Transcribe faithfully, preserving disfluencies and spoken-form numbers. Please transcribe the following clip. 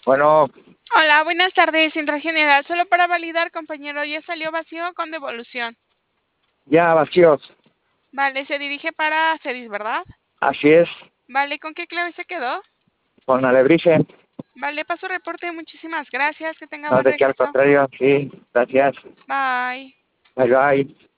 Bueno, Hola, buenas tardes. Central General, solo para validar, compañero, ya salió vacío con devolución. ya vacíos. Vale, se dirige para Cedis, ¿verdad? Así es, Vale, ¿con qué clave se quedó? con Alebrije. Vale, paso reporte. Muchísimas gracias. Que tenga No buen de que al regreso. contrario, sí, gracias. Bye. Bye bye.